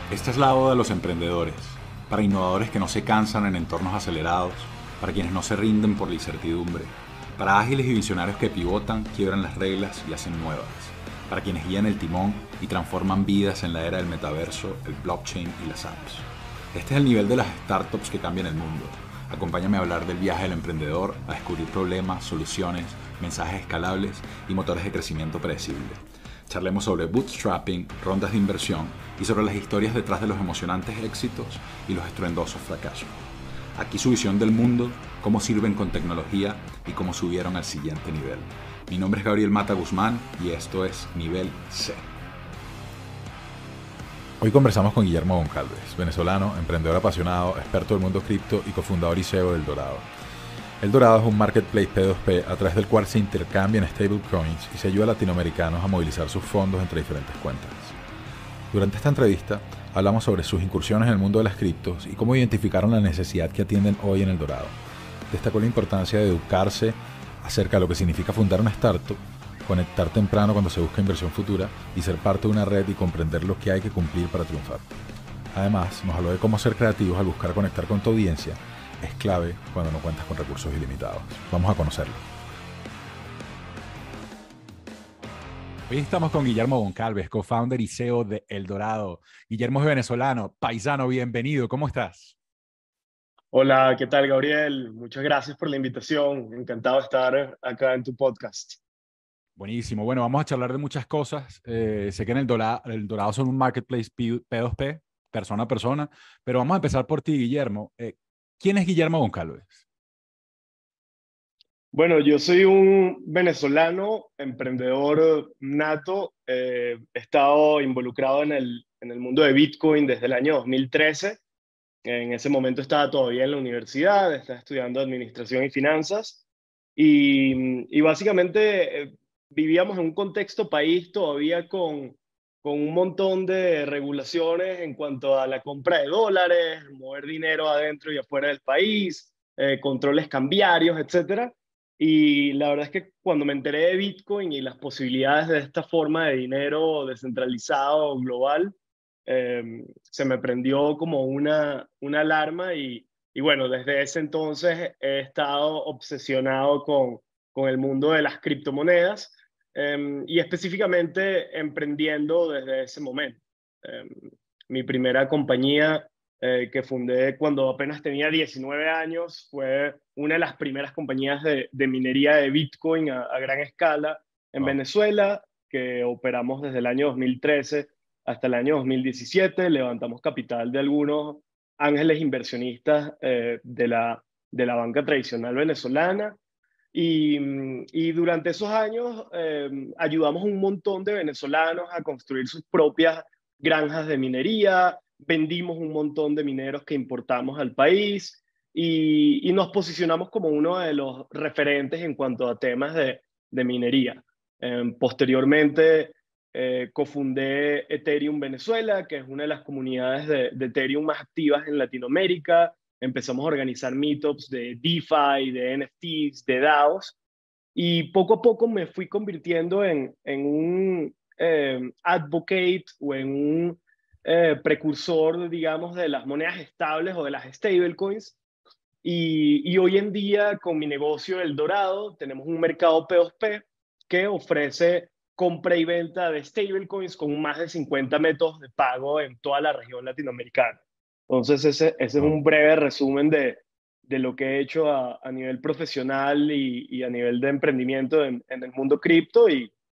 Esta es la oda de los emprendedores, para innovadores que no se cansan en entornos acelerados, para quienes no se rinden por la incertidumbre, para ágiles y visionarios que pivotan, quiebran las reglas y hacen nuevas, para quienes guían el timón y transforman vidas en la era del metaverso, el blockchain y las apps. Este es el nivel de las startups que cambian el mundo. Acompáñame a hablar del viaje del emprendedor, a descubrir problemas, soluciones, mensajes escalables y motores de crecimiento predecible. Charlemos sobre bootstrapping, rondas de inversión y sobre las historias detrás de los emocionantes éxitos y los estruendosos fracasos. Aquí su visión del mundo, cómo sirven con tecnología y cómo subieron al siguiente nivel. Mi nombre es Gabriel Mata Guzmán y esto es Nivel C. Hoy conversamos con Guillermo Goncalves, venezolano, emprendedor apasionado, experto del mundo cripto y cofundador y CEO del Dorado. El Dorado es un marketplace P2P a través del cual se intercambian stablecoins y se ayuda a latinoamericanos a movilizar sus fondos entre diferentes cuentas. Durante esta entrevista hablamos sobre sus incursiones en el mundo de las criptos y cómo identificaron la necesidad que atienden hoy en el Dorado. Destacó la importancia de educarse acerca de lo que significa fundar una startup, conectar temprano cuando se busca inversión futura y ser parte de una red y comprender lo que hay que cumplir para triunfar. Además, nos habló de cómo ser creativos al buscar conectar con tu audiencia es clave cuando no cuentas con recursos ilimitados. Vamos a conocerlo. Hoy estamos con Guillermo Goncalves, co-founder y CEO de El Dorado. Guillermo es venezolano, paisano, bienvenido. ¿Cómo estás? Hola, ¿qué tal, Gabriel? Muchas gracias por la invitación. Encantado de estar acá en tu podcast. Buenísimo. Bueno, vamos a charlar de muchas cosas. Sé que en el Dorado son un marketplace P2P, persona a persona, pero vamos a empezar por ti, Guillermo. ¿Quién es Guillermo Goncalves? Bueno, yo soy un venezolano, emprendedor nato. He estado involucrado en el mundo de Bitcoin desde el año 2013. En ese momento estaba todavía en la universidad, estaba estudiando administración y finanzas. Y básicamente vivíamos en un contexto país todavía con un montón de regulaciones en cuanto a la compra de dólares, mover dinero adentro y afuera del país, controles cambiarios, etcétera. Y la verdad es que cuando me enteré de Bitcoin y las posibilidades de esta forma de dinero descentralizado, global, se me prendió como una alarma y bueno, desde ese entonces he estado obsesionado con el mundo de las criptomonedas y específicamente emprendiendo desde ese momento. Eh, Mi primera compañía que fundé cuando apenas tenía 19 años fue una de las primeras compañías de minería de Bitcoin a gran escala en Wow. Venezuela, que operamos desde el año 2013 hasta el año 2017. Levantamos capital de algunos ángeles inversionistas de la banca tradicional venezolana. Y durante esos años ayudamos a un montón de venezolanos a construir sus propias granjas de minería, vendimos un montón de mineros que importamos al país y nos posicionamos como uno de los referentes en cuanto a temas de minería. Posteriormente, cofundé Ethereum Venezuela, que es una de las comunidades de Ethereum más activas en Latinoamérica. Empezamos a organizar meetups de DeFi, de NFTs, de DAOs, y poco a poco me fui convirtiendo en un advocate o en un precursor, digamos, de las monedas estables o de las stablecoins. Y hoy en día, con mi negocio El Dorado, tenemos un mercado P2P que ofrece compra y venta de stablecoins con más de 50 métodos de pago en toda la región latinoamericana. Entonces, ese es Wow. un breve resumen de lo que he hecho a nivel profesional y a nivel de emprendimiento en el mundo cripto.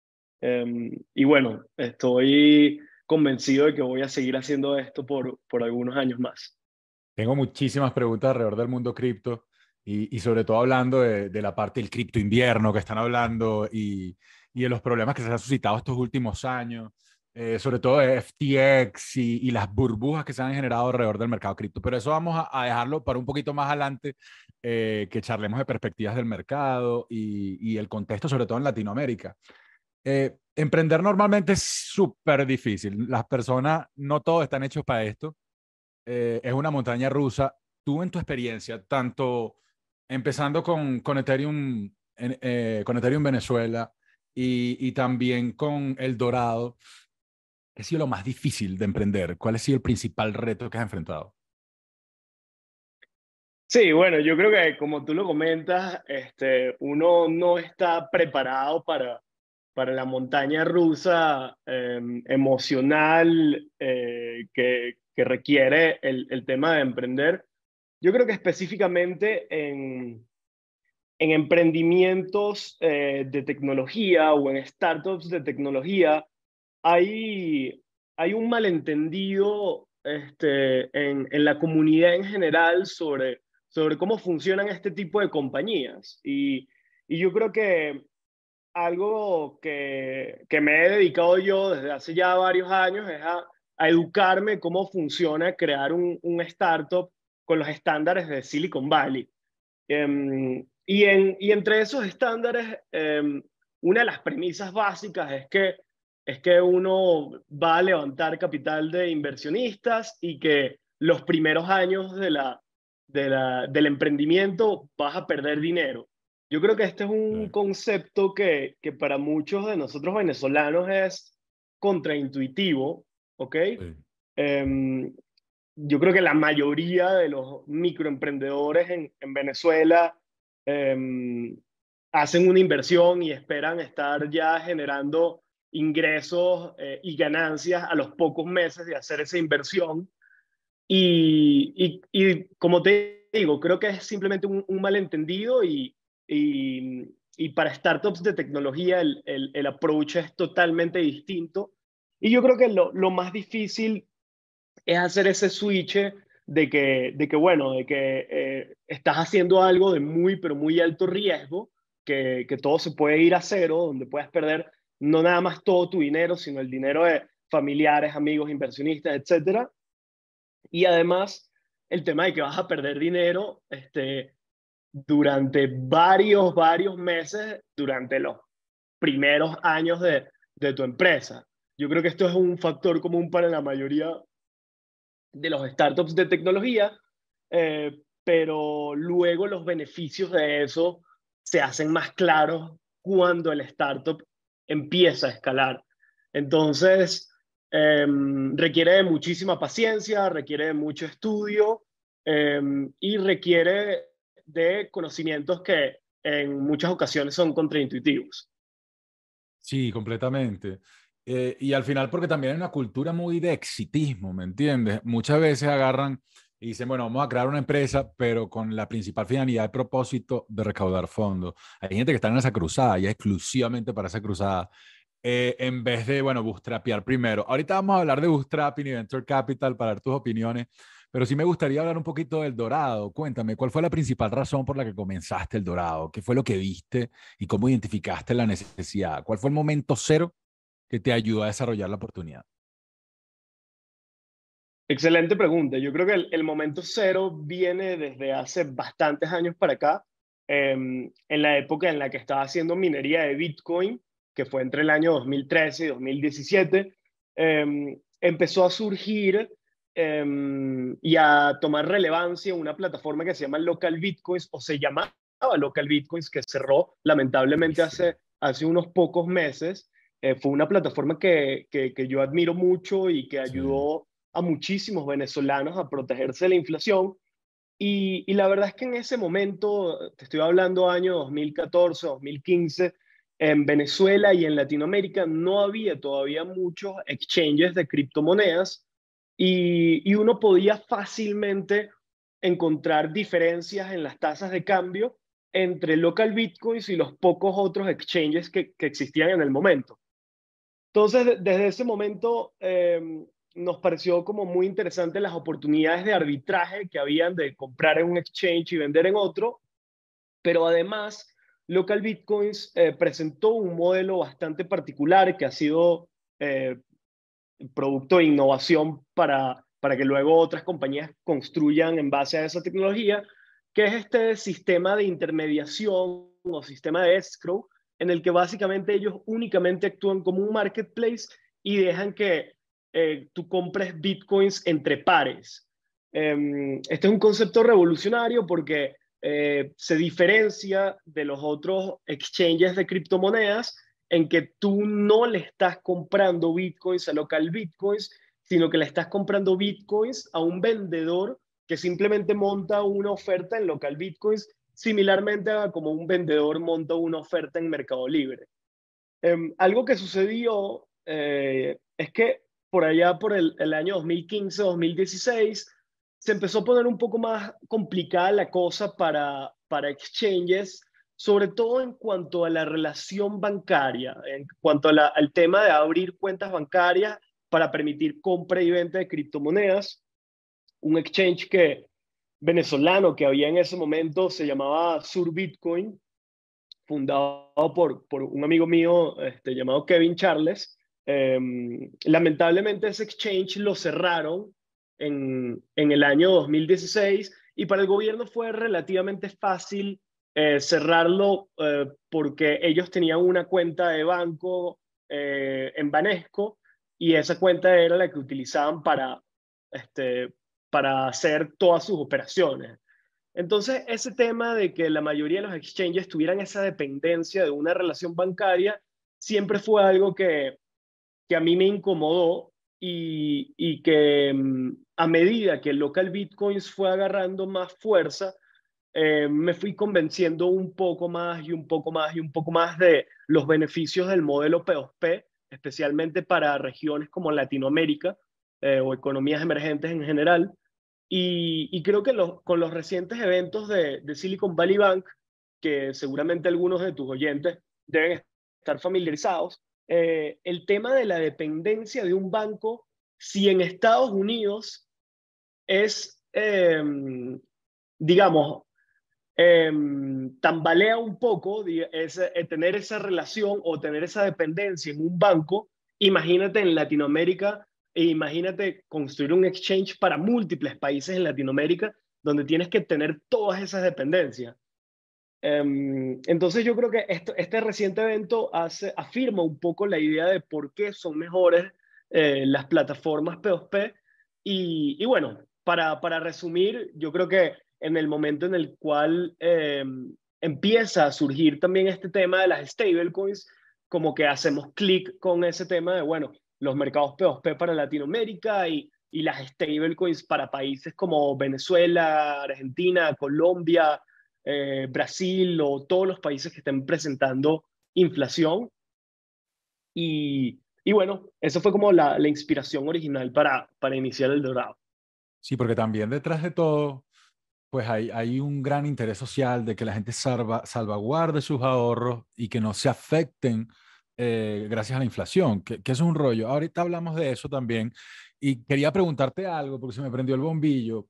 Y bueno, estoy convencido de que voy a seguir haciendo esto por algunos años más. Tengo muchísimas preguntas alrededor del mundo cripto y sobre todo hablando de la parte del cripto invierno que están hablando y de los problemas que se han suscitado estos últimos años, sobre todo de FTX y las burbujas que se han generado alrededor del mercado cripto. Pero eso vamos a dejarlo para un poquito más adelante, que charlemos de perspectivas del mercado y el contexto, sobre todo en Latinoamérica. Emprender normalmente es súper difícil. Las personas, no todos están hechos para esto. Es una montaña rusa. Tú en tu experiencia, tanto empezando con Ethereum, con Ethereum Venezuela y también con El Dorado, ¿Qué ha sido lo más difícil de emprender? ¿Cuál ha sido el principal reto que has enfrentado? Sí, bueno, yo creo que como tú lo comentas, uno no está preparado para la montaña rusa emocional que requiere el tema de emprender. Yo creo que específicamente en emprendimientos de tecnología o en startups de tecnología, hay, hay un malentendido en la comunidad en general sobre cómo funcionan este tipo de compañías. Y yo creo que algo que me he dedicado yo desde hace ya varios años es a educarme cómo funciona crear un startup con los estándares de Silicon Valley. Y entre esos estándares, una de las premisas básicas es que uno va a levantar capital de inversionistas y que los primeros años del emprendimiento vas a perder dinero. Yo creo que este es un Claro. concepto que para muchos de nosotros venezolanos es contraintuitivo, ¿ok? Sí. Em, yo creo que la mayoría de los microemprendedores en Venezuela eh, hacen una inversión y esperan estar ya generando ingresos y ganancias a los pocos meses de hacer esa inversión. Y como te digo, creo que es simplemente un malentendido y para startups de tecnología el approach es totalmente distinto. Y yo creo que lo más difícil es hacer ese switch bueno, de que estás haciendo algo de muy, pero muy alto riesgo, que todo se puede ir a cero, donde puedes perder no nada más todo tu dinero, sino el dinero de familiares, amigos, inversionistas, etcétera. Y además, el tema de que vas a perder dinero durante varios meses, durante los primeros años de tu empresa. Yo creo que esto es un factor común para la mayoría de los startups de tecnología, pero luego los beneficios de eso se hacen más claros cuando el startup empieza a escalar. Entonces, requiere de muchísima paciencia, requiere de mucho estudio y requiere de conocimientos que en muchas ocasiones son contraintuitivos. Sí, completamente. Y al final, porque también hay una cultura muy de exitismo, ¿me entiendes? Muchas veces agarran y dicen, bueno, vamos a crear una empresa, pero con la principal finalidad y propósito de recaudar fondos. Hay gente que está en esa cruzada y es exclusivamente para esa cruzada, en vez de, bueno, bootstrapear primero. Ahorita vamos a hablar de bootstrapping y venture capital para ver tus opiniones, pero sí me gustaría hablar un poquito del Dorado. Cuéntame, ¿cuál fue la principal razón por la que comenzaste el Dorado? ¿Qué fue lo que viste y cómo identificaste la necesidad? ¿Cuál fue el momento cero que te ayudó a desarrollar la oportunidad? Excelente pregunta. Yo creo que el momento cero viene desde hace bastantes años para acá, en la época en la que estaba haciendo minería de Bitcoin, que fue entre el año 2013 y 2017, empezó a surgir y a tomar relevancia una plataforma que se llama Local Bitcoins, o se llamaba Local Bitcoins, que cerró lamentablemente Buenísimo. hace unos pocos meses. Fue una plataforma que yo admiro mucho y que Sí. ayudó a muchísimos venezolanos a protegerse de la inflación. Y la verdad es que en ese momento, te estoy hablando año 2014, 2015, en Venezuela y en Latinoamérica no había todavía muchos exchanges de criptomonedas y uno podía fácilmente encontrar diferencias en las tasas de cambio entre local bitcoins y los pocos otros exchanges que existían en el momento. Entonces, desde ese momento nos pareció como muy interesante las oportunidades de arbitraje que habían de comprar en un exchange y vender en otro, pero además Local Bitcoins presentó un modelo bastante particular que ha sido eh, producto de innovación para que luego otras compañías construyan en base a esa tecnología, que es este sistema de intermediación o sistema de escrow, en el que básicamente ellos únicamente actúan como un marketplace y dejan que tú compres bitcoins entre pares. Este es un concepto revolucionario porque se diferencia de los otros exchanges de criptomonedas en que tú no le estás comprando bitcoins a local bitcoins, sino que le estás comprando bitcoins a un vendedor que simplemente monta una oferta en local bitcoins, similarmente a como un vendedor monta una oferta en Mercado Libre. Algo que sucedió es que por allá por el año 2015-2016 se empezó a poner un poco más complicada la cosa para exchanges, sobre todo en cuanto a la relación bancaria, en cuanto a al tema de abrir cuentas bancarias para permitir compra y venta de criptomonedas. Un exchange venezolano que había en ese momento se llamaba Sur Bitcoin, fundado por un amigo mío llamado Kevin Charles. Lamentablemente ese exchange lo cerraron en el año 2016 y para el gobierno fue relativamente fácil cerrarlo porque ellos tenían una cuenta de banco en Banesco y esa cuenta era la que utilizaban para hacer todas sus operaciones. Entonces, ese tema de que la mayoría de los exchanges tuvieran esa dependencia de una relación bancaria siempre fue algo que a mí me incomodó y que a medida que el local Bitcoins fue agarrando más fuerza, me fui convenciendo un poco más y un poco más y un poco más de los beneficios del modelo P2P, especialmente para regiones como Latinoamérica o economías emergentes en general. Y creo que con los recientes eventos de Silicon Valley Bank, que seguramente algunos de tus oyentes deben estar familiarizados, el tema de la dependencia de un banco, si en Estados Unidos es, digamos, tambalea un poco tener esa relación o tener esa dependencia en un banco, imagínate en Latinoamérica e imagínate construir un exchange para múltiples países en Latinoamérica donde tienes que tener todas esas dependencias. Entonces yo creo que este reciente evento afirma un poco la idea de por qué son mejores las plataformas P2P. Y bueno, para resumir, yo creo que en el momento en el cual empieza a surgir también este tema de las stablecoins, como que hacemos clic con ese tema de, bueno, los mercados P2P para Latinoamérica y las stablecoins para países como Venezuela, Argentina, Colombia, Brasil o todos los países que estén presentando inflación. Y bueno, eso fue como la inspiración original para iniciar el Dorado. Sí, porque también detrás de todo, pues hay un gran interés social de que la gente salvaguarde sus ahorros y que no se afecten gracias a la inflación, que eso es un rollo. Ahorita hablamos de eso también y quería preguntarte algo porque se me prendió el bombillo.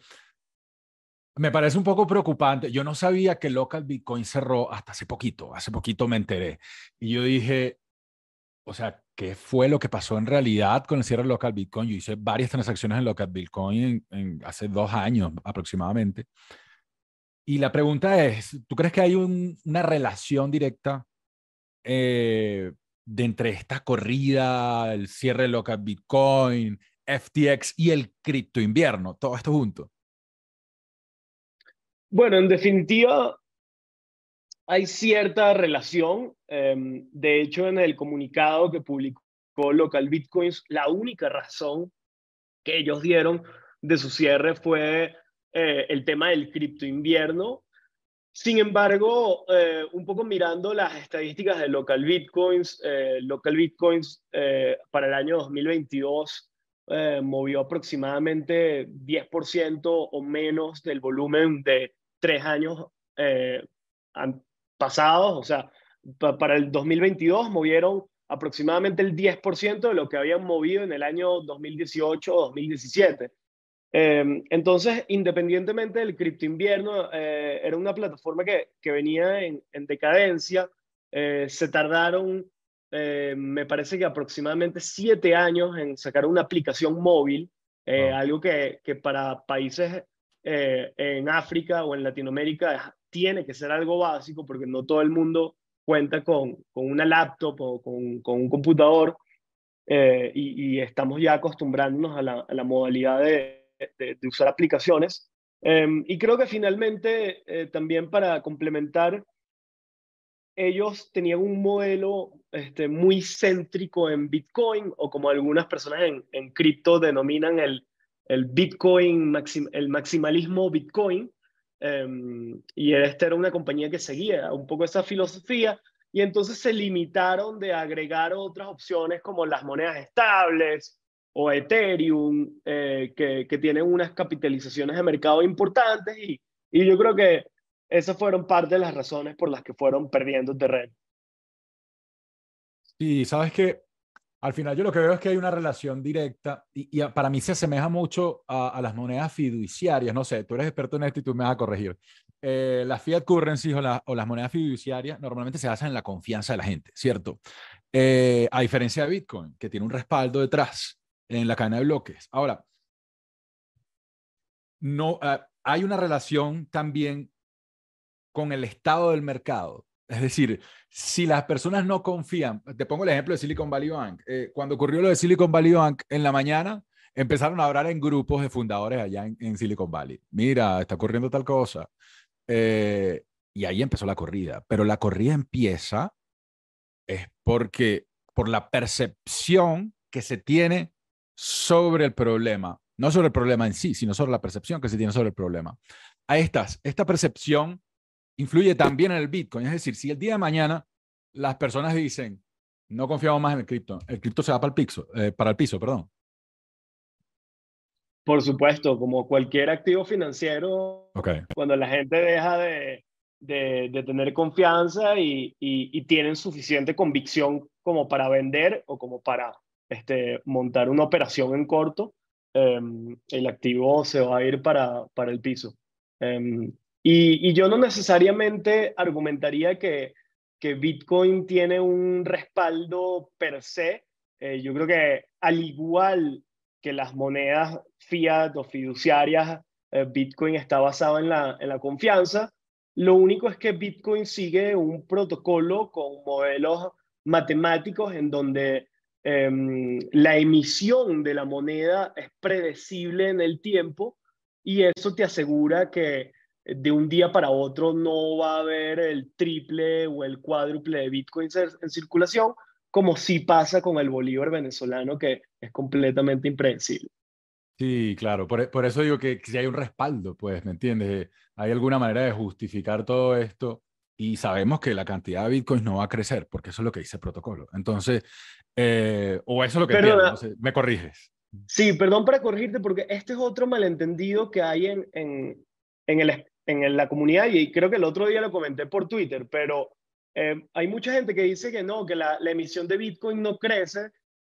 Me parece un poco preocupante. Yo no sabía que Local Bitcoin cerró hasta hace poquito me enteré. Y yo dije, o sea, ¿qué fue lo que pasó en realidad con el cierre de Local Bitcoin? Yo hice varias transacciones en Local Bitcoin hace 2 años aproximadamente. Y la pregunta es, ¿tú crees que hay una relación directa de entre esta corrida, el cierre de Local Bitcoin, FTX y el cripto invierno, todo esto junto? Bueno, en definitiva, hay cierta relación. De hecho, en el comunicado que publicó Local Bitcoins, la única razón que ellos dieron de su cierre fue el tema del cripto invierno. Sin embargo, un poco mirando las estadísticas de Local Bitcoins para el año 2022 movió aproximadamente 10% o menos del volumen de 3 años eh, pasados. O sea, para el 2022 movieron aproximadamente el 10% de lo que habían movido en el año 2018 o 2017. Entonces, independientemente del cripto invierno, era una plataforma que venía en decadencia. Se tardaron, me parece que aproximadamente 7 años en sacar una aplicación móvil, Wow. algo que para países en África o en Latinoamérica tiene que ser algo básico porque no todo el mundo cuenta con una laptop o con un computador. Y estamos ya acostumbrándonos a la modalidad de usar aplicaciones. Y creo que finalmente, también para complementar, ellos tenían un modelo muy céntrico en Bitcoin, o como algunas personas en cripto denominan el Bitcoin, el maximalismo Bitcoin. Y esta era una compañía que seguía un poco esa filosofía, y entonces se limitaron de agregar otras opciones como las monedas estables o Ethereum, que tienen unas capitalizaciones de mercado importantes, y yo creo que esas fueron parte de las razones por las que fueron perdiendo terreno. Y sabes que al final yo lo que veo es que hay una relación directa y para mí se asemeja mucho a las monedas fiduciarias. No sé, tú eres experto en esto y tú me vas a corregir. Las fiat currencies o las monedas fiduciarias normalmente se basan en la confianza de la gente, ¿cierto? A diferencia de Bitcoin, que tiene un respaldo detrás en la cadena de bloques. Ahora, no, hay una relación también con el estado del mercado. Es decir, si las personas no confían, te pongo el ejemplo de Silicon Valley Bank. Cuando ocurrió lo de Silicon Valley Bank en la mañana, empezaron a hablar en grupos de fundadores allá en Silicon Valley. Mira, está ocurriendo tal cosa. Y ahí empezó la corrida. Pero la corrida empieza es porque por la percepción que se tiene sobre el problema, no sobre el problema en sí, sino sobre la percepción que se tiene sobre el problema. Esta percepción influye también en el Bitcoin. Es decir, si el día de mañana las personas dicen, no confiamos más en el cripto se va para el piso, perdón. Por supuesto, como cualquier activo financiero, Okay. cuando la gente deja de tener confianza y tienen suficiente convicción como para vender o como para montar una operación en corto, el activo se va a ir para el piso. Y yo no necesariamente argumentaría que Bitcoin tiene un respaldo per se. Yo creo que al igual que las monedas fiat o fiduciarias, Bitcoin está basado en la confianza. Lo único es que Bitcoin sigue un protocolo con modelos matemáticos en donde la emisión de la moneda es predecible en el tiempo, y eso te asegura que de un día para otro no va a haber el triple o el cuádruple de Bitcoins en circulación, como sí pasa con el bolívar venezolano, que es completamente impredecible. Sí, claro. Por eso digo que si hay un respaldo, pues, ¿me entiendes? Hay alguna manera de justificar todo esto y sabemos que la cantidad de bitcoins no va a crecer porque eso es lo que dice el protocolo. Entonces, o eso es lo que entiendo, Perdona, no sé, me corriges. sí, perdón para corregirte, porque este es otro malentendido que hay en la comunidad, y creo que el otro día lo comenté por Twitter, pero hay mucha gente que dice que no, que la emisión de Bitcoin no crece,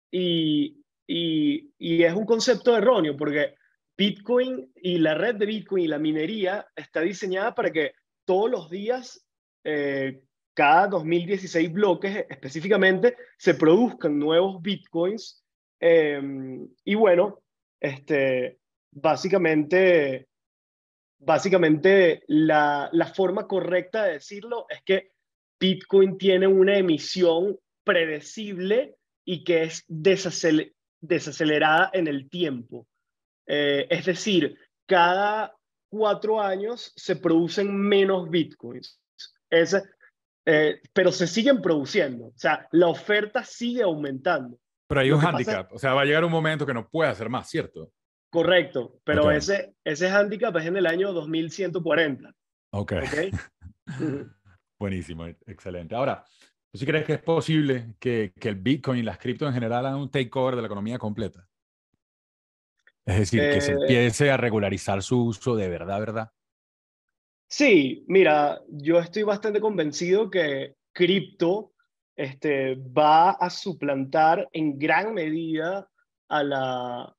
y es un concepto erróneo, porque Bitcoin y la red de Bitcoin y la minería está diseñada para que todos los días, eh, cada 2016 bloques específicamente, se produzcan nuevos Bitcoins. eh, y bueno, este, básicamente, básicamente la forma correcta de decirlo es que Bitcoin tiene una emisión predecible y que es desacelerada en el tiempo. Es decir, cada 4 años se producen menos Bitcoins. Pero se siguen produciendo. O sea, la oferta sigue aumentando. Pero hay Lo un que pasa es, hándicap, o sea, va a llegar un momento que no puede hacer más, ¿cierto? correcto, Ok, pero ese handicap es en el año 2140. ok. ¿Ok? Ujú. Buenísimo, excelente. Ahora, ¿tú sí crees que es posible que el Bitcoin y las criptos en general hagan un takeover de la economía completa? Es decir, que se Eh, empiece a regularizar su uso de verdad, ¿verdad? Sí, mira, yo estoy bastante convencido que cripto va a suplantar en gran medida a la,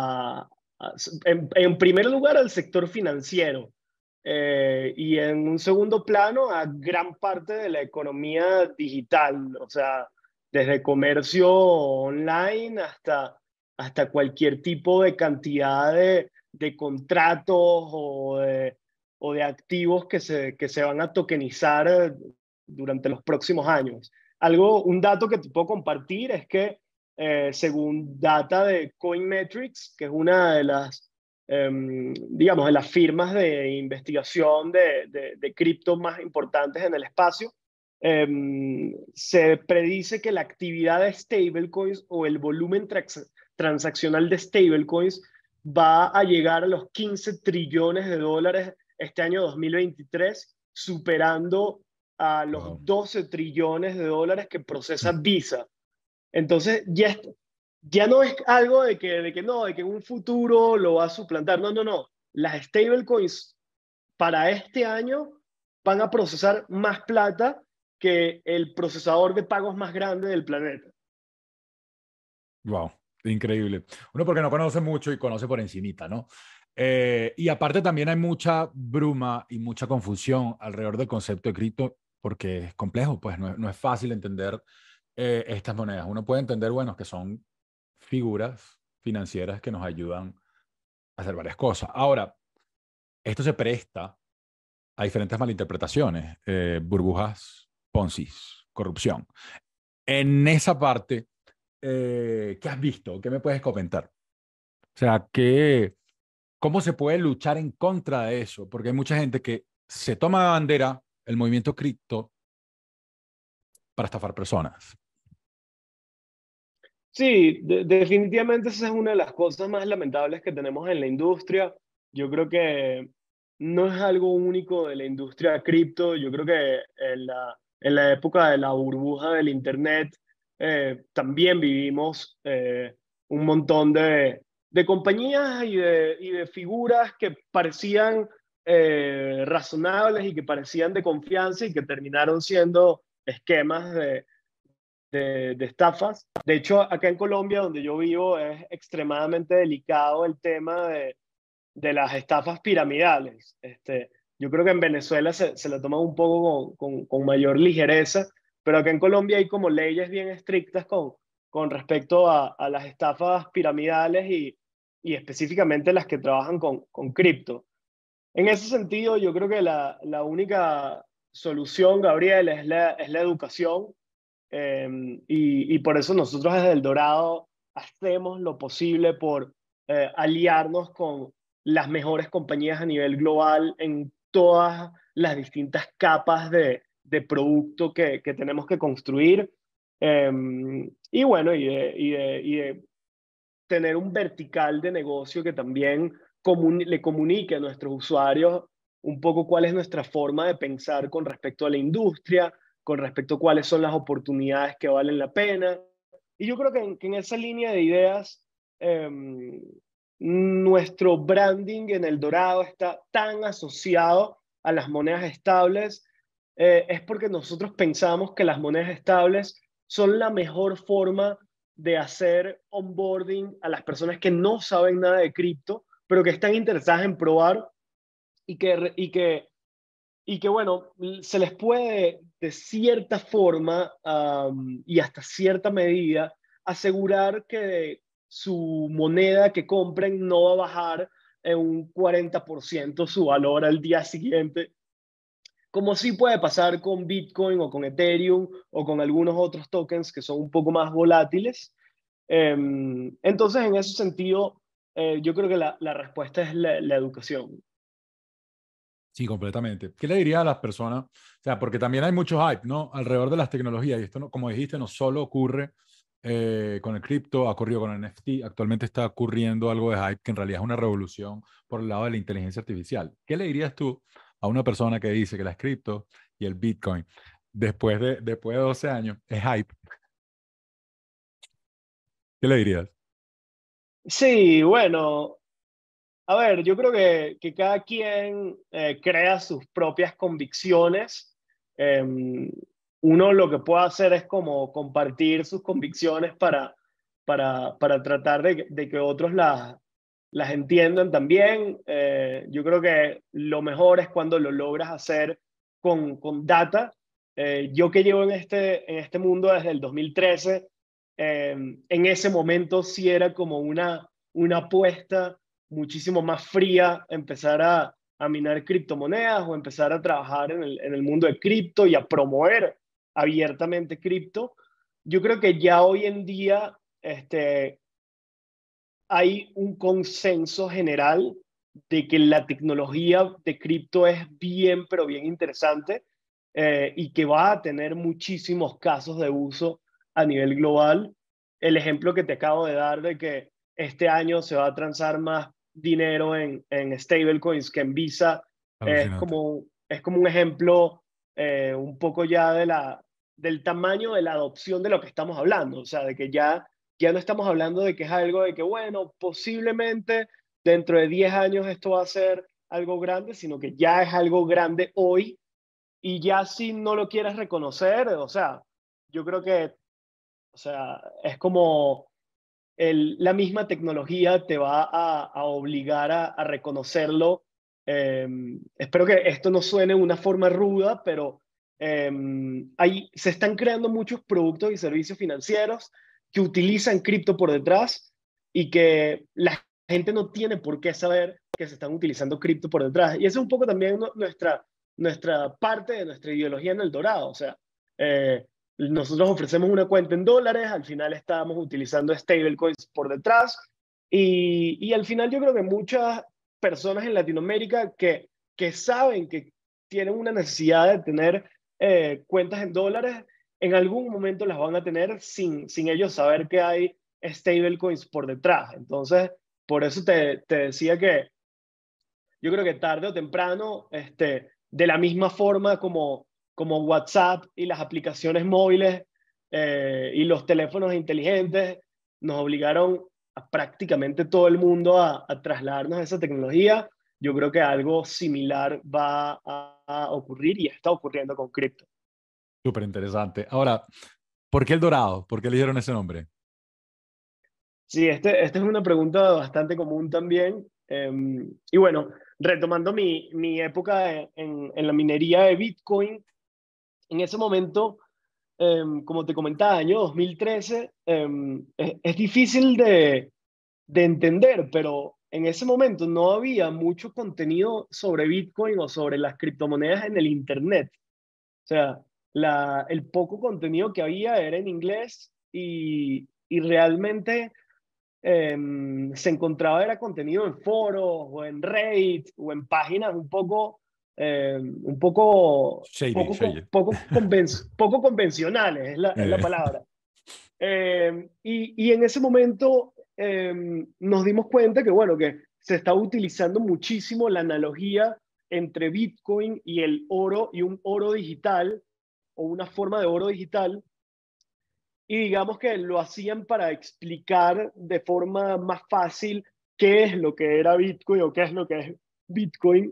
en primer lugar, al sector financiero, y en un segundo plano a gran parte de la economía digital, o sea, desde comercio online hasta cualquier tipo de cantidad de contratos o de activos que se van a tokenizar durante los próximos años. Un dato que te puedo compartir es que, según data de Coinmetrics, que es una de las, digamos, de las firmas de investigación de cripto más importantes en el espacio, se predice que la actividad de stablecoins o el volumen transaccional de stablecoins va a llegar a los 15 trillones de dólares este año 2023, superando a los Wow. 12 trillones de dólares que procesa Visa. Entonces, ya no es algo de que en un futuro lo va a suplantar. No, no, no. Las stablecoins para este año van a procesar más plata que el procesador de pagos más grande del planeta. Wow, increíble. Uno porque no conoce mucho y conoce por encimita, ¿no? Y aparte también hay mucha bruma y mucha confusión alrededor del concepto de cripto porque es complejo, pues no es fácil entender estas monedas. Uno puede entender, bueno, que son figuras financieras que nos ayudan a hacer varias cosas. Ahora, esto se presta a diferentes malinterpretaciones, burbujas, poncis, corrupción. En esa parte, ¿qué has visto? ¿Qué me puedes comentar? O sea, ¿cómo se puede luchar en contra de eso? Porque hay mucha gente que se toma de bandera el movimiento cripto para estafar personas. Sí, definitivamente esa es una de las cosas más lamentables que tenemos en la industria. Yo creo que no es algo único de la industria cripto. Yo creo que en la época de la burbuja del Internet también vivimos un montón de compañías y de figuras que parecían razonables y que parecían de confianza y que terminaron siendo esquemas de estafas. De hecho, acá en Colombia, donde yo vivo, es extremadamente delicado el tema de las estafas piramidales. Yo creo que en Venezuela se lo toman un poco con mayor ligereza, pero acá en Colombia hay como leyes bien estrictas con respecto a las estafas piramidales y específicamente las que trabajan con cripto. En ese sentido, yo creo que la única solución, Gabriel, es la educación. Y por eso nosotros desde El Dorado hacemos lo posible por aliarnos con las mejores compañías a nivel global en todas las distintas capas de producto que tenemos que construir. Y bueno, y de tener un vertical de negocio que también le comunique a nuestros usuarios un poco cuál es nuestra forma de pensar con respecto a la industria, con respecto a cuáles son las oportunidades que valen la pena. Y yo creo que en esa línea de ideas, eh, nuestro branding en El Dorado está tan asociado a las monedas estables, es porque nosotros pensamos que las monedas estables son la mejor forma de hacer onboarding a las personas que no saben nada de cripto, pero que están interesadas en probar y que bueno, se les puede de cierta forma y hasta cierta medida asegurar que su moneda que compren no va a bajar en un 40% su valor al día siguiente, como sí puede pasar con Bitcoin o con Ethereum o con algunos otros tokens que son un poco más volátiles. Entonces, en ese sentido, yo creo que la respuesta es la educación. Sí, completamente. ¿Qué le diría a las personas? O sea, porque también hay mucho hype, ¿no? Alrededor de las tecnologías. Y esto, no, como dijiste, no solo ocurre con el cripto, ha ocurrido con el NFT. Actualmente está ocurriendo algo de hype que en realidad es una revolución por el lado de la inteligencia artificial. ¿Qué le dirías tú a una persona que dice que las cripto y el Bitcoin, después de 12 años, es hype? ¿Qué le dirías? Sí, bueno, a ver, yo creo que cada quien crea sus propias convicciones. Eh, Uno lo que puede hacer es como compartir sus convicciones para tratar de que otros las entiendan también. Yo creo que lo mejor es cuando lo logras hacer con data. Yo que llevo en este mundo desde el 2013, en ese momento sí era como una apuesta muchísimo más fría empezar a minar criptomonedas o empezar a trabajar en el mundo de cripto y a promover abiertamente cripto. Yo creo que ya hoy en día hay un consenso general de que la tecnología de cripto es bien, pero bien interesante. y que va a tener muchísimos casos de uso a nivel global. El ejemplo que te acabo de dar de que este año se va a transar más dinero en stablecoins que en Visa, Alucinante. es como un ejemplo un poco ya del tamaño de la adopción de lo que estamos hablando. O sea, de que ya no estamos hablando de que es algo de que, bueno, posiblemente dentro de 10 años esto va a ser algo grande, sino que ya es algo grande hoy y ya si no lo quieres reconocer, o sea, yo creo que, o sea, es como la misma tecnología te va a obligar a reconocerlo. Espero que esto no suene de una forma ruda, pero se están creando muchos productos y servicios financieros que utilizan cripto por detrás y que la gente no tiene por qué saber que se están utilizando cripto por detrás. Y eso es un poco también nuestra parte de nuestra ideología en El Dorado. O sea, nosotros ofrecemos una cuenta en dólares, al final estamos utilizando stablecoins por detrás y al final yo creo que muchas personas en Latinoamérica que saben que tienen una necesidad de tener cuentas en dólares, en algún momento las van a tener sin ellos saber que hay stablecoins por detrás. Entonces, por eso te decía que yo creo que tarde o temprano, de la misma forma como WhatsApp y las aplicaciones móviles y los teléfonos inteligentes nos obligaron a prácticamente todo el mundo a trasladarnos a esa tecnología, yo creo que algo similar va a ocurrir y está ocurriendo con cripto. Súper interesante. Ahora, ¿por qué El Dorado? ¿Por qué eligieron ese nombre? Sí, esta es una pregunta bastante común también. Y bueno, retomando mi época en la minería de Bitcoin, en ese momento, como te comentaba, año 2013, es difícil de entender, pero en ese momento no había mucho contenido sobre Bitcoin o sobre las criptomonedas en el Internet. O sea, el poco contenido que había era en inglés y realmente se encontraba era contenido en foros o en Reddit o en páginas un poco, Shady, shady. poco convencionales, es la Eh, palabra. Y en ese momento nos dimos cuenta que, bueno, que se está utilizando muchísimo la analogía entre Bitcoin y el oro y un oro digital o una forma de oro digital y digamos que lo hacían para explicar de forma más fácil qué es lo que era Bitcoin o qué es lo que es Bitcoin.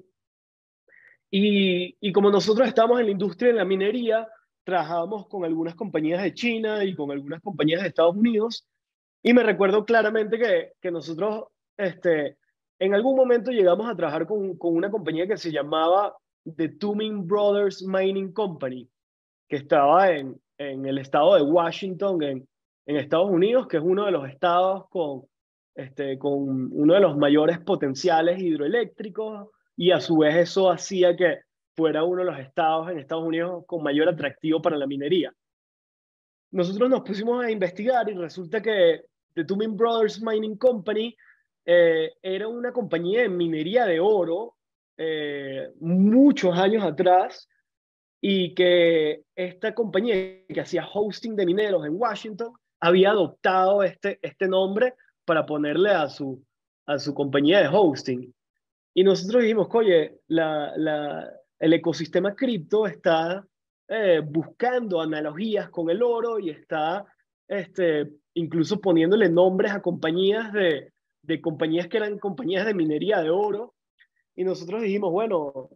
Y como nosotros estábamos en la industria de la minería, trabajábamos con algunas compañías de China y con algunas compañías de Estados Unidos. Y me recuerdo claramente que nosotros en algún momento llegamos a trabajar con una compañía que se llamaba The Turing Brothers Mining Company, que estaba en el estado de Washington, en Estados Unidos, que es uno de los estados con uno de los mayores potenciales hidroeléctricos, y a su vez eso hacía que fuera uno de los estados en Estados Unidos con mayor atractivo para la minería. Nosotros nos pusimos a investigar y resulta que The Turing Brothers Mining Company era una compañía de minería de oro muchos años atrás y que esta compañía que hacía hosting de mineros en Washington había adoptado este nombre para ponerle a su compañía de hosting. Y nosotros dijimos, oye, el ecosistema cripto está buscando analogías con el oro y está incluso poniéndole nombres a compañías de compañías que eran compañías de minería de oro. Y nosotros dijimos, bueno,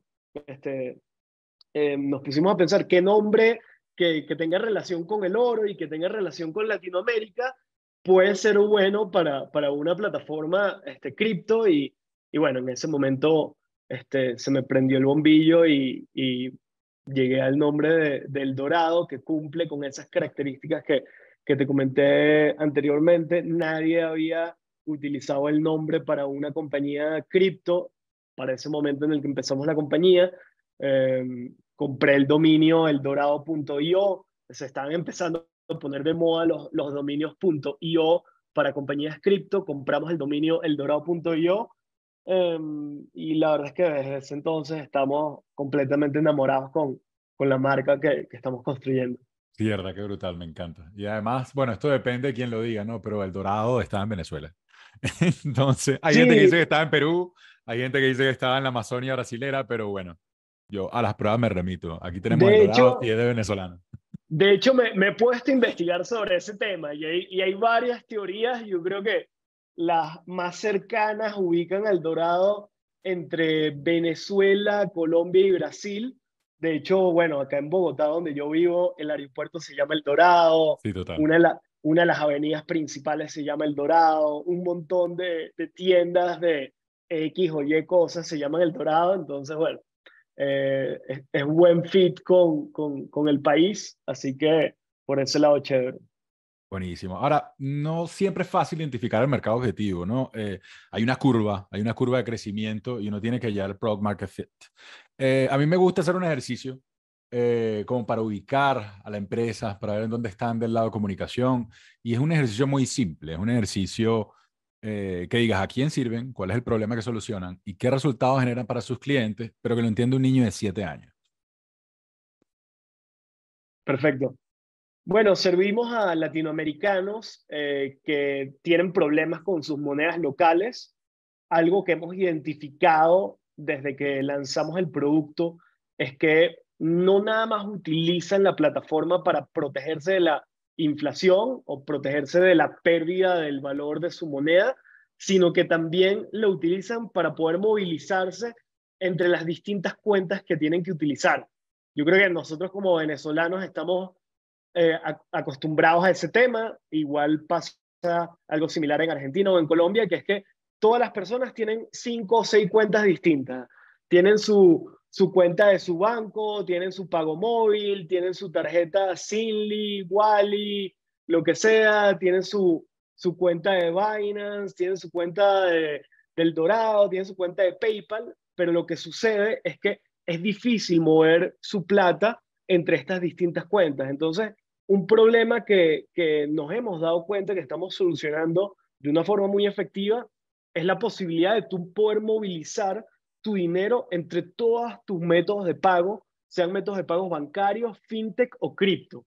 nos pusimos a pensar qué nombre que tenga relación con el oro y que tenga relación con Latinoamérica puede ser bueno para una plataforma cripto y bueno, en ese momento se me prendió el bombillo y llegué al nombre del Dorado que cumple con esas características que te comenté anteriormente. Nadie había utilizado el nombre para una compañía cripto para ese momento en el que empezamos la compañía. Compré el dominio eldorado.io, se estaban empezando a poner de moda los dominios .io para compañías cripto, compramos el dominio eldorado.io y la verdad es que desde ese entonces estamos completamente enamorados con la marca que estamos construyendo. Sí, verdad, qué brutal, me encanta. Y además, bueno, esto depende de quién lo diga, ¿no? Pero el Dorado estaba en Venezuela. Entonces, hay gente que Sí, dice que estaba en Perú, hay gente que dice que estaba en la Amazonia brasilera, pero bueno, yo a las pruebas me remito. Aquí tenemos el de Dorado y hecho, es de venezolano. me he puesto a investigar sobre ese tema y hay varias teorías. Yo creo que las más cercanas ubican al Dorado entre Venezuela, Colombia y Brasil. De hecho, bueno, acá en Bogotá, donde yo vivo, el aeropuerto se llama El Dorado, Sí, total. una de las avenidas principales se llama El Dorado, un montón de tiendas de X o Y cosas se llaman El Dorado. Entonces, bueno, es buen fit con el país, así que por ese lado chévere. Buenísimo. Ahora, no siempre es fácil identificar el mercado objetivo, ¿no? Hay una curva de crecimiento y uno tiene que hallar el product market fit. A mí me gusta hacer un ejercicio como para ubicar a la empresa, para ver en dónde están del lado de comunicación. Y es un ejercicio muy simple, es un ejercicio que digas a quién sirven, cuál es el problema que solucionan y qué resultados generan para sus clientes, pero que lo entienda un niño de 7 años. Perfecto. Bueno, servimos a latinoamericanos que tienen problemas con sus monedas locales. Algo que hemos identificado desde que lanzamos el producto es que no nada más utilizan la plataforma para protegerse de la inflación o protegerse de la pérdida del valor de su moneda, sino que también lo utilizan para poder movilizarse entre las distintas cuentas que tienen que utilizar. Yo creo que nosotros como venezolanos estamos acostumbrados a ese tema. Igual pasa algo similar en Argentina o en Colombia, que es que todas las personas tienen 5 o 6 cuentas distintas. Tienen su cuenta de su banco, tienen su pago móvil, tienen su tarjeta Zinli, Wally, lo que sea, tienen su cuenta de Binance, tienen su cuenta del Dorado, tienen su cuenta de PayPal, pero lo que sucede es que es difícil mover su plata entre estas distintas cuentas. Entonces, un problema que nos hemos dado cuenta que estamos solucionando de una forma muy efectiva es la posibilidad de tú poder movilizar tu dinero entre todos tus métodos de pago, sean métodos de pagos bancarios, fintech o cripto.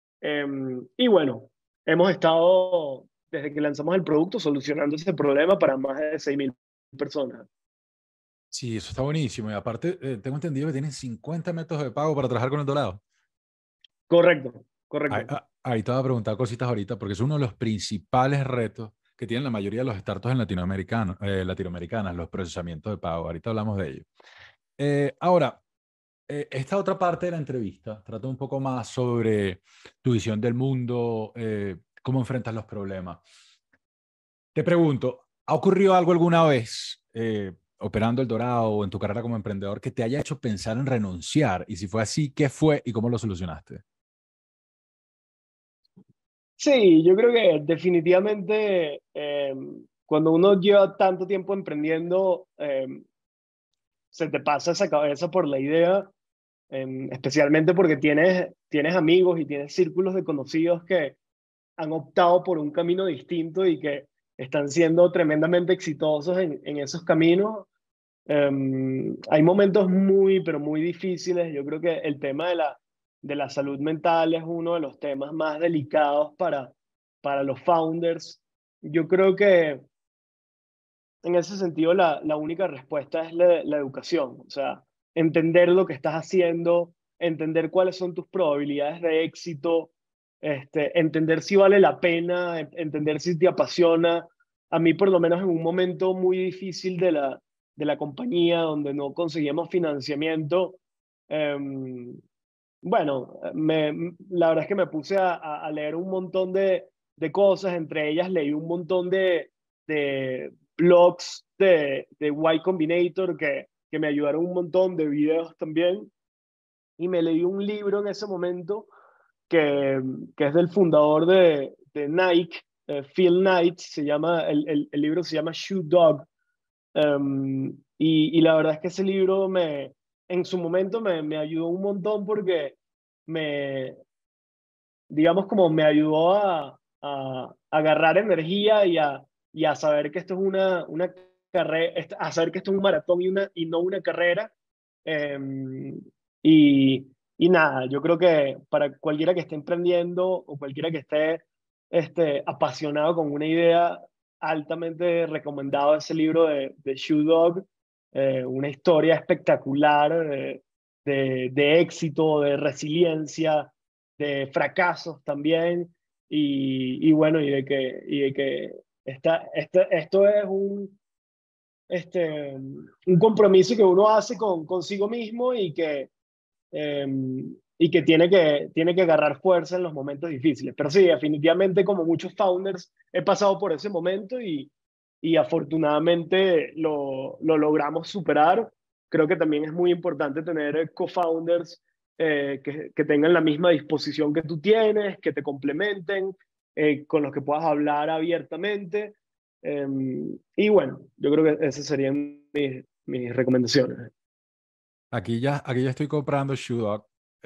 Y bueno, hemos estado, desde que lanzamos el producto, solucionando ese problema para más de 6.000 personas. Sí, eso está buenísimo. Y aparte, tengo entendido que tienen 50 métodos de pago para trabajar con el Dorado. Correcto, Ahí, correcto. ahí te voy a preguntar cositas ahorita, porque es uno de los principales retos que tienen la mayoría de los startups en latinoamericanas, los procesamientos de pago. Ahorita hablamos de ello. Ahora, esta otra parte de la entrevista trata un poco más sobre tu visión del mundo, cómo enfrentas los problemas. Te pregunto, ¿ha ocurrido algo alguna vez operando el Dorado o en tu carrera como emprendedor que te haya hecho pensar en renunciar? Y si fue así, ¿qué fue y cómo lo solucionaste? Sí, yo creo que definitivamente cuando uno lleva tanto tiempo emprendiendo, se te pasa esa cabeza por la idea, especialmente porque tienes amigos y tienes círculos de conocidos que han optado por un camino distinto y que están siendo tremendamente exitosos en esos caminos. Hay momentos muy, pero muy difíciles. Yo creo que el tema de la salud mental es uno de los temas más delicados para los founders. Yo creo que en ese sentido la única respuesta es la educación. O sea, entender lo que estás haciendo, entender cuáles son tus probabilidades de éxito, entender si vale la pena, entender si te apasiona. A mí, por lo menos en un momento muy difícil de la compañía, donde no conseguíamos financiamiento, bueno, la verdad es que me puse a leer un montón de cosas. Entre ellas leí un montón de blogs de Y Combinator que me ayudaron un montón, de videos también. Y me leí un libro en ese momento que es del fundador de Nike, Phil Knight. El libro se llama Shoe Dog. Y la verdad es que ese libro en su momento me ayudó un montón porque me, digamos, como me ayudó a agarrar energía y a saber que esto es una carrera, a saber que esto es un maratón y no una carrera. Em, y, y nada, yo creo que para cualquiera que esté emprendiendo o cualquiera que esté apasionado con una idea, altamente recomendado ese libro de Shoe Dog, una historia espectacular de éxito, de resiliencia, de fracasos también, y bueno, y de que esto es un compromiso que uno hace consigo mismo eh, y que tiene que agarrar fuerza en los momentos difíciles. Pero sí, definitivamente como muchos founders he pasado por ese momento y afortunadamente lo logramos superar. Creo que también es muy importante tener co-founders que tengan la misma disposición que tú tienes, que te complementen, con los que puedas hablar abiertamente. Y bueno, yo creo que esas serían mis recomendaciones. Aquí ya estoy comprando Shoe Dog.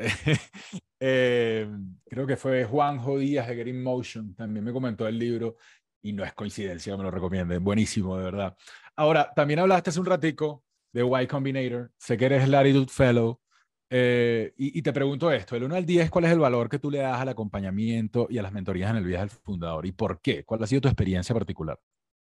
Eh, creo que fue Juanjo Díaz de Get In Motion, también me comentó el libro y no es coincidencia que me lo recomienden, buenísimo, de verdad. Ahora, también hablaste hace un ratico de Y Combinator, sé que eres Latitude Fellow, y te pregunto esto, del 1 al 10, ¿cuál es el valor que tú le das al acompañamiento y a las mentorías en el viaje del fundador y por qué? ¿Cuál ha sido tu experiencia particular?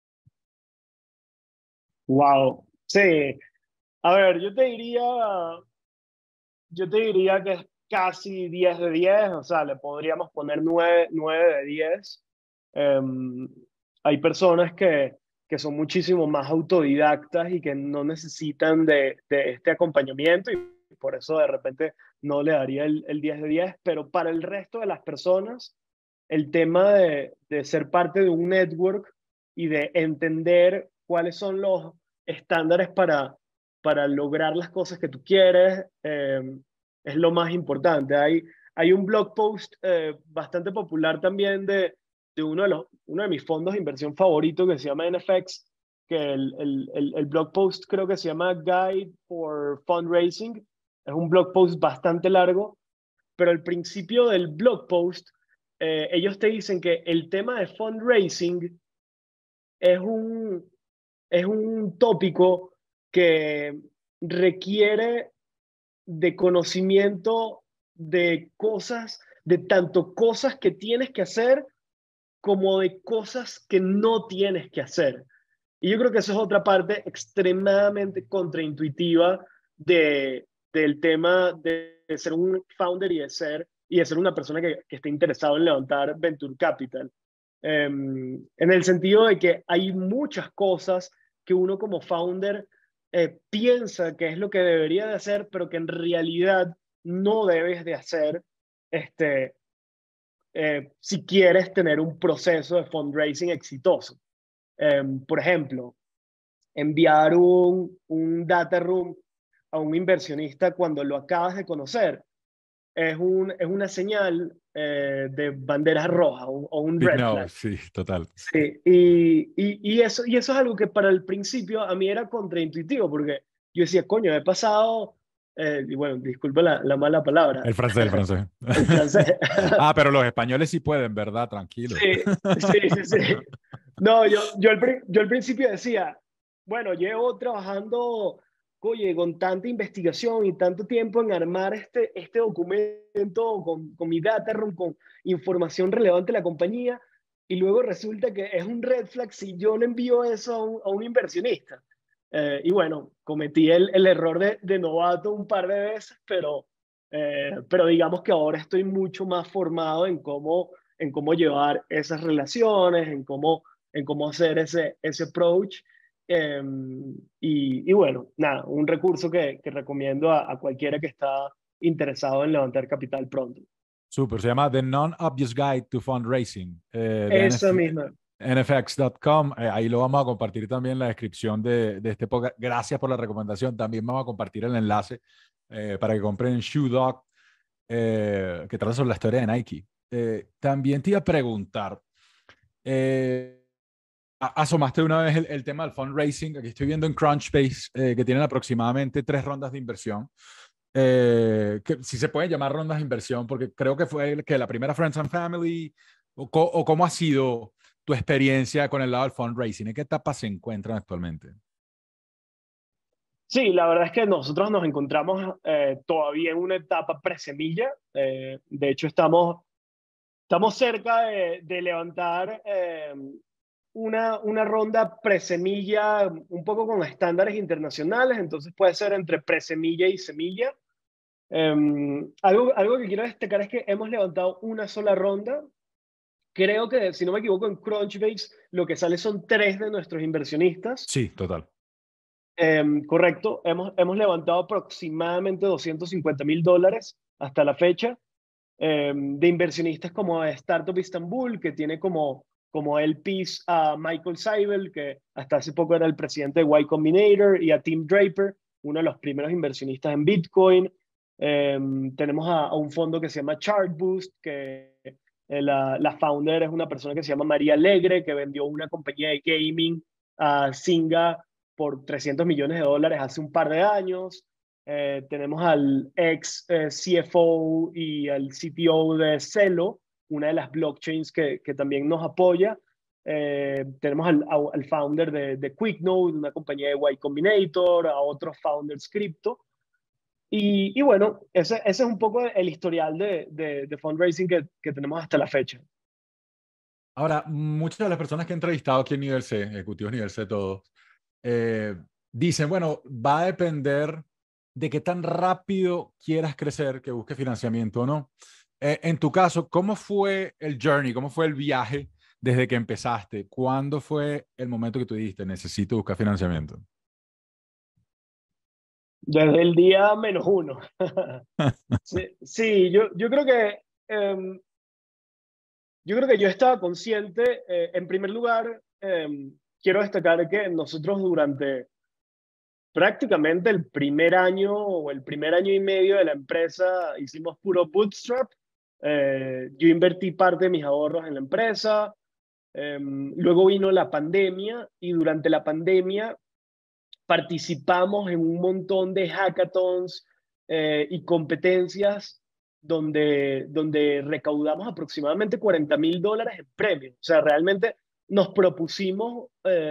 Wow. Sí, a ver, yo te diría que es casi 10 de 10, o sea, le podríamos poner 9 de 10. Em, Hay personas que son muchísimo más autodidactas y que no necesitan de este acompañamiento y por eso de repente no le daría el 10 de 10, pero para el resto de las personas, el tema de ser parte de un network y de entender cuáles son los estándares para lograr las cosas que tú quieres, es lo más importante. Hay un blog post bastante popular también de uno de mis fondos de inversión favorito que se llama NFX, que el blog post creo que se llama Guide for Fundraising. Es un blog post bastante largo, pero al principio del blog post, ellos te dicen que el tema de fundraising es un tópico que requiere de conocimiento de cosas, de tanto cosas que tienes que hacer como de cosas que no tienes que hacer. Y yo creo que eso es otra parte extremadamente contraintuitiva del tema de ser un founder y de ser una persona que esté interesado en levantar Venture Capital. En el sentido de que hay muchas cosas que uno como founder piensa que es lo que debería de hacer, pero que en realidad no debes de hacer si quieres tener un proceso de fundraising exitoso. Por ejemplo, enviar un data room a un inversionista cuando lo acabas de conocer es una señal de banderas rojas o un red No, flag. sí, total. Sí, y eso es algo que para el principio a mí era contraintuitivo, porque yo decía, coño, he pasado, y bueno, disculpa la mala palabra, El francés, el francés. el francés. Ah, pero los españoles sí pueden, ¿verdad? Tranquilo. Sí, sí, sí, sí. No, yo al principio decía, bueno, llevo trabajando, oye, con tanta investigación y tanto tiempo en armar este documento con mi data room, con información relevante de la compañía, y luego resulta que es un red flag si yo le envío eso a un inversionista. Y bueno, cometí el error de novato un par de veces, pero digamos que ahora estoy mucho más formado en cómo llevar esas relaciones, en cómo hacer ese approach. eh, y bueno, nada, un recurso que recomiendo a cualquiera que está interesado en levantar capital pronto. Súper, se llama The Non-Obvious Guide to Fundraising, de Esa misma. nfx.com. Ahí lo vamos a compartir también en la descripción de este podcast. Gracias por la recomendación. También vamos a compartir el enlace para que compren Shoe Dog, que trata sobre la historia de Nike. También te iba a preguntar, asomaste una vez el tema del fundraising. Aquí estoy viendo en Crunchbase que tienen aproximadamente 3 rondas de inversión. Que si se pueden llamar rondas de inversión, porque creo que fue que la primera Friends and Family, o cómo ha sido tu experiencia con el lado del fundraising, ¿en qué etapa se encuentran actualmente? Sí, la verdad es que nosotros nos encontramos todavía en una etapa presemilla. De hecho, estamos cerca de levantar una ronda presemilla un poco con estándares internacionales, entonces puede ser entre presemilla y semilla. Algo que quiero destacar es que hemos levantado una sola ronda. Creo que, si no me equivoco, en Crunchbase lo que sale son tres de nuestros inversionistas. Sí, total. Correcto, hemos levantado aproximadamente $250,000 hasta la fecha, de inversionistas como Startup Istanbul, que tiene como LPs a Michael Seibel, que hasta hace poco era el presidente de Y Combinator, y a Tim Draper, uno de los primeros inversionistas en Bitcoin. Tenemos a un fondo que se llama Chartboost, que la founder es una persona que se llama María Alegre, que vendió una compañía de gaming a Zynga por $300 millones hace un par de años. Tenemos al ex CFO y al CTO de Celo, una de las blockchains que también nos apoya. Tenemos al founder de QuickNode, una compañía de Y Combinator, a otros founders cripto. Y bueno, ese es un poco el historial de fundraising que tenemos hasta la fecha. Ahora, muchas de las personas que he entrevistado aquí en Nivel C, ejecutivos Nivel C todos, dicen, bueno, va a depender de qué tan rápido quieras crecer, que busques financiamiento o no. En tu caso, ¿cómo fue el journey? ¿Cómo fue el viaje desde que empezaste? ¿Cuándo fue el momento que tú dijiste, necesito buscar financiamiento? Desde el día -1. Sí, sí, yo creo que yo estaba consciente. En primer lugar, quiero destacar que nosotros durante prácticamente el primer año o el primer año y medio de la empresa hicimos puro bootstrap. Yo invertí parte de mis ahorros en la empresa. Luego vino la pandemia y durante la pandemia participamos en un montón de hackathons y competencias donde recaudamos aproximadamente $40,000 en premios. O sea, realmente nos propusimos,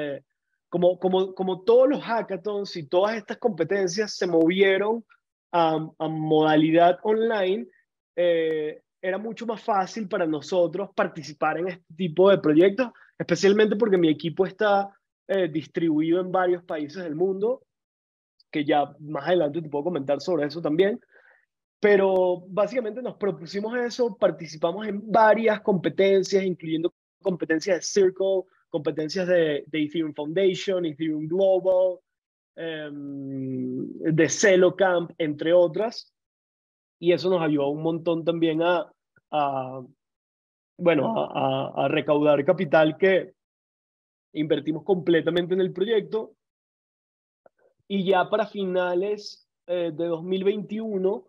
como todos los hackathons y todas estas competencias se movieron a modalidad online, era mucho más fácil para nosotros participar en este tipo de proyectos, especialmente porque mi equipo está distribuido en varios países del mundo, que ya más adelante te puedo comentar sobre eso también. Pero básicamente nos propusimos eso, participamos en varias competencias, incluyendo competencias de Circle, competencias de Ethereum Foundation, Ethereum Global, de Celo Camp, entre otras. Y eso nos ayudó un montón también bueno, a recaudar capital que invertimos completamente en el proyecto. Y ya para finales de 2021,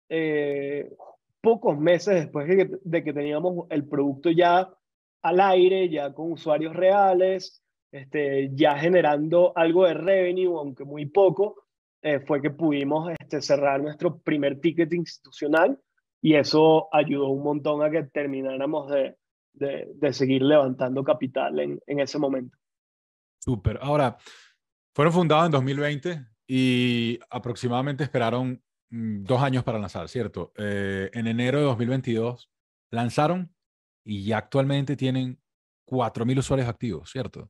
pocos meses después de que teníamos el producto ya al aire, ya con usuarios reales, ya generando algo de revenue, aunque muy poco, fue que pudimos cerrar nuestro primer ticket institucional, y eso ayudó un montón a que termináramos de seguir levantando capital en ese momento. Súper. Ahora, fueron fundados en 2020 y aproximadamente esperaron 2 años para lanzar, ¿cierto? En enero de 2022 lanzaron y ya actualmente tienen 4.000 usuarios activos, ¿cierto?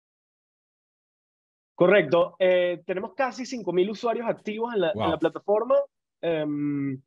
Correcto. Tenemos casi 5,000 usuarios activos en la Wow. plataforma. em,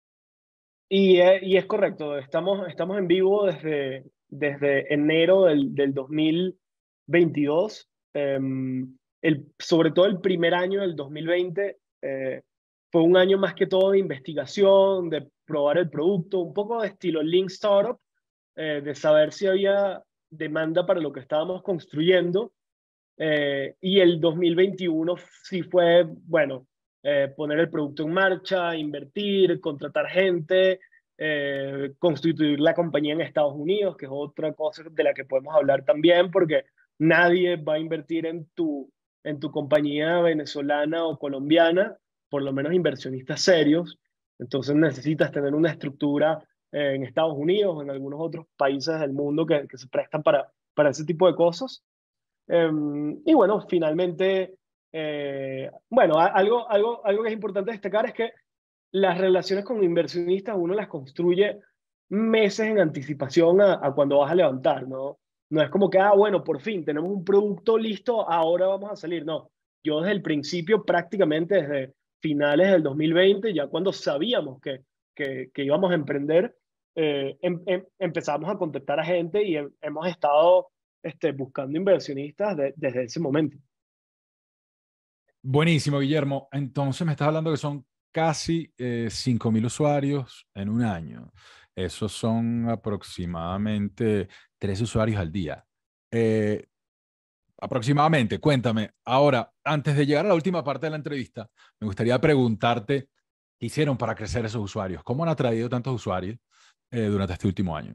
y es correcto. Estamos en vivo desde enero del 2022. Sobre todo el primer año del 2020 fue un año más que todo de investigación, de probar el producto, un poco de estilo Lean Startup, de saber si había demanda para lo que estábamos construyendo. Y el 2021 sí fue, bueno, poner el producto en marcha, invertir, contratar gente, constituir la compañía en Estados Unidos, que es otra cosa de la que podemos hablar también, porque nadie va a invertir en tu compañía venezolana o colombiana, por lo menos inversionistas serios. Entonces necesitas tener una estructura en Estados Unidos o en algunos otros países del mundo que se prestan para ese tipo de cosas. Y bueno, finalmente Bueno, algo que es importante destacar es que las relaciones con inversionistas uno las construye meses en anticipación a cuando vas a levantar, ¿no? No es como que, bueno, por fin tenemos un producto listo, ahora vamos a salir. No, yo desde el principio, prácticamente desde finales del 2020, ya cuando sabíamos que íbamos a emprender, empezamos a contactar a gente y hemos estado buscando inversionistas desde ese momento. Buenísimo, Guillermo. Entonces me estás hablando que son casi 5.000 usuarios en un año. Esos son aproximadamente 3 usuarios al día. Eh, Aproximadamente, cuéntame. Ahora, antes de llegar a la última parte de la entrevista, me gustaría preguntarte qué hicieron para crecer esos usuarios. ¿Cómo han atraído tantos usuarios durante este último año?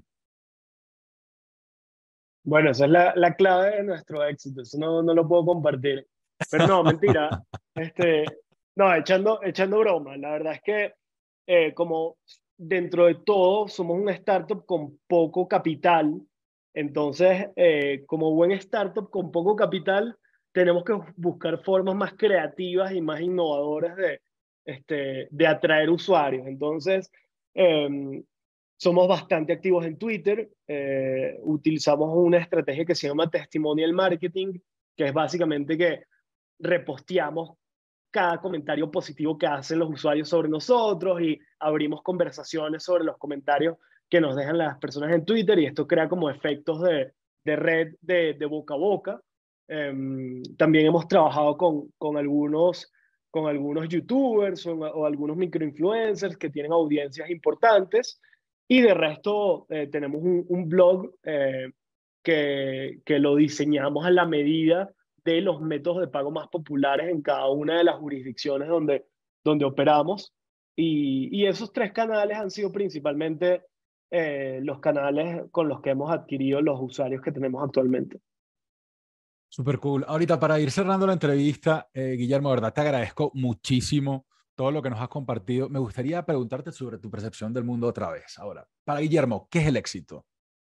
Bueno, esa es la clave de nuestro éxito, eso no lo puedo compartir. Pero no, mentira. Este, no, echando broma, la verdad es que como dentro de todo somos una startup con poco capital, entonces como buen startup con poco capital tenemos que buscar formas más creativas y más innovadoras de atraer usuarios. Entonces, em, somos bastante activos en Twitter, utilizamos una estrategia que se llama testimonial marketing, que es básicamente que reposteamos cada comentario positivo que hacen los usuarios sobre nosotros y abrimos conversaciones sobre los comentarios que nos dejan las personas en Twitter y esto crea como efectos de red de boca a boca. También hemos trabajado con algunos youtubers o algunos microinfluencers que tienen audiencias importantes y de resto tenemos un blog que lo diseñamos a la medida de los métodos de pago más populares en cada una de las jurisdicciones donde operamos. Y esos tres canales han sido principalmente los canales con los que hemos adquirido los usuarios que tenemos actualmente. Súper cool. Ahorita, para ir cerrando la entrevista, Guillermo, de verdad te agradezco muchísimo todo lo que nos has compartido. Me gustaría preguntarte sobre tu percepción del mundo otra vez. Ahora, para Guillermo, ¿qué es el éxito?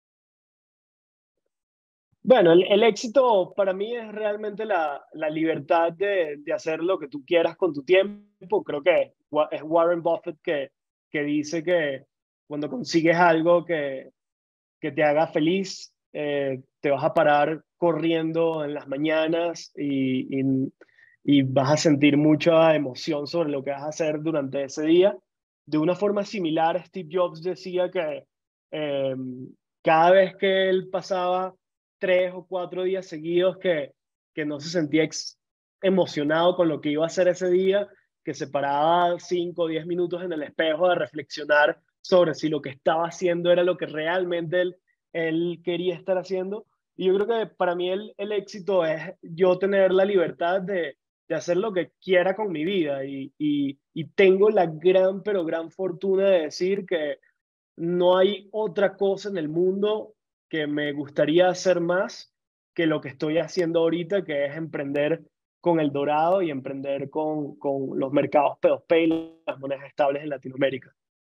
Bueno, el éxito para mí es realmente la libertad de hacer lo que tú quieras con tu tiempo. Creo que es Warren Buffett que dice que cuando consigues algo que te haga feliz, te vas a parar corriendo en las mañanas y vas a sentir mucha emoción sobre lo que vas a hacer durante ese día. De una forma similar, Steve Jobs decía que eh, cada vez que él pasaba 3 o 4 días seguidos que no se sentía emocionado con lo que iba a hacer ese día, que se paraba 5 o 10 minutos en el espejo a reflexionar sobre si lo que estaba haciendo era lo que realmente él quería estar haciendo. Y yo creo que para mí el éxito es yo tener la libertad de hacer lo que quiera con mi vida y tengo la gran, pero gran fortuna de decir que no hay otra cosa en el mundo que me gustaría hacer más que lo que estoy haciendo ahorita, que es emprender con el dorado y emprender con los mercados P2P y las monedas estables en Latinoamérica.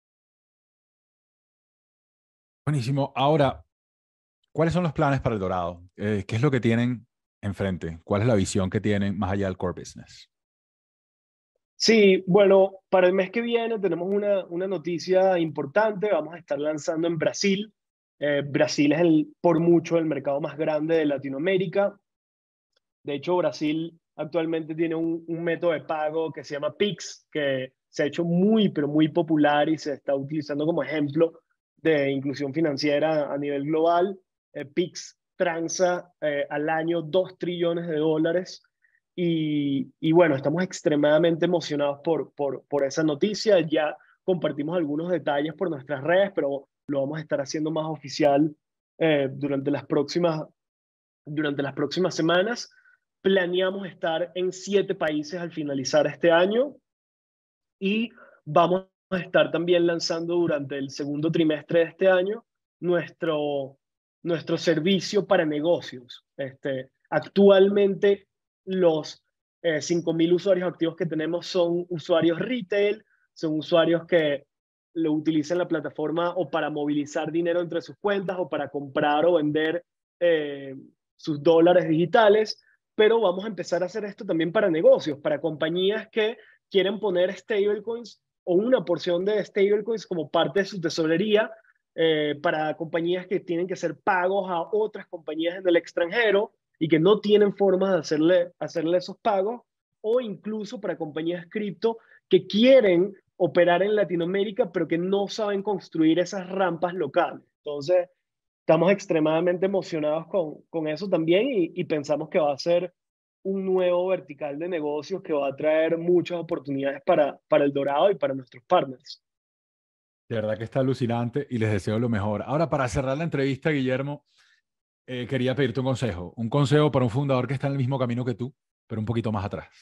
Buenísimo. Ahora, ¿cuáles son los planes para El Dorado? ¿Qué es lo que tienen enfrente? ¿Cuál es la visión que tienen más allá del core business? Sí, bueno, para el mes que viene tenemos una noticia importante. Vamos a estar lanzando en Brasil. Brasil es por mucho el mercado más grande de Latinoamérica. De hecho, Brasil actualmente tiene un método de pago que se llama Pix, que se ha hecho muy, pero muy popular y se está utilizando como ejemplo de inclusión financiera a nivel global. Pix transa al año 2 trillones de dólares y bueno, estamos extremadamente emocionados por esa noticia. Ya compartimos algunos detalles por nuestras redes, pero lo vamos a estar haciendo más oficial durante las próximas semanas. Planeamos estar en 7 países al finalizar este año y vamos a estar también lanzando durante el segundo trimestre de este año nuestro servicio para negocios. Actualmente los 5.000 usuarios activos que tenemos son usuarios retail, son usuarios que lo utilizan la plataforma o para movilizar dinero entre sus cuentas o para comprar o vender sus dólares digitales. pero vamos a empezar a hacer esto también para negocios, para compañías que quieren poner stablecoins o una porción de stablecoins como parte de su tesorería, para compañías que tienen que hacer pagos a otras compañías en el extranjero y que no tienen formas de hacerle esos pagos, o incluso para compañías cripto que quieren operar en Latinoamérica, pero que no saben construir esas rampas locales. Entonces, estamos extremadamente emocionados con eso también y pensamos que va a ser un nuevo vertical de negocios que va a traer muchas oportunidades para El Dorado y para nuestros partners. De verdad que está alucinante y les deseo lo mejor. Ahora, para cerrar la entrevista, Guillermo, quería pedirte un consejo para un fundador que está en el mismo camino que tú, pero un poquito más atrás.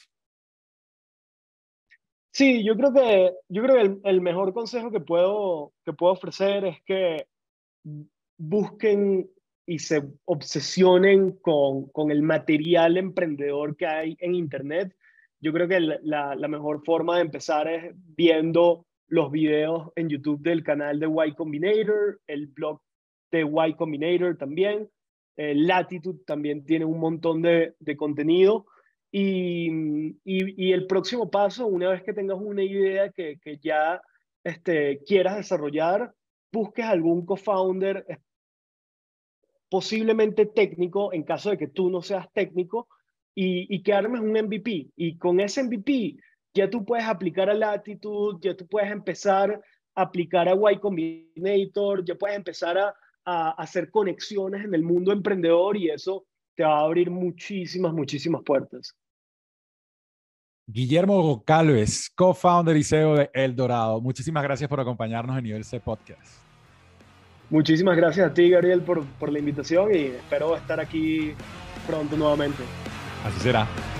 Sí, yo creo que el mejor consejo que puedo ofrecer es que busquen y se obsesionen con el material emprendedor que hay en Internet. Yo creo que la mejor forma de empezar es viendo los videos en YouTube del canal de Y Combinator, el blog de Y Combinator también. Latitude también tiene un montón de contenido. Y el próximo paso, una vez que tengas una idea que ya quieras desarrollar, busques algún co-founder, posiblemente técnico, en caso de que tú no seas técnico, y que armes un MVP. Y con ese MVP ya tú puedes aplicar a Latitude, ya tú puedes empezar a aplicar a Y Combinator, ya puedes empezar a hacer conexiones en el mundo emprendedor, y eso te va a abrir muchísimas puertas. Guillermo Goncalves, co-founder y CEO de El Dorado. Muchísimas gracias por acompañarnos en Nivel C Podcast. Muchísimas gracias a ti, Gabriel, por la invitación, y espero estar aquí pronto nuevamente. Así será.